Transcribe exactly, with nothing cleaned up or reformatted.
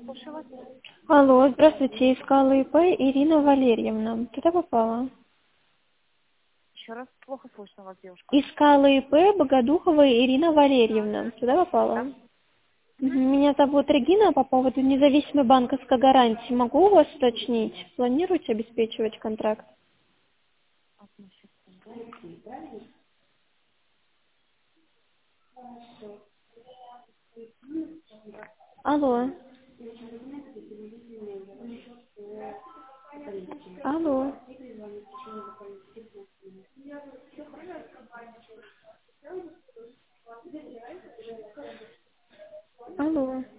Слушаю вас. Алло, здравствуйте, искала ИП Ирина Валерьевна. Туда попала? Еще раз плохо слышно вас, девушка. Искала ИП Богодухова Ирина Валерьевна. Туда попала? Да? Мгм. Мгм. Меня зовут Регина по поводу независимой банковской гарантии. Могу у вас уточнить? Планируете обеспечивать контракт? Одну секунду. Алло. Алло. Алло.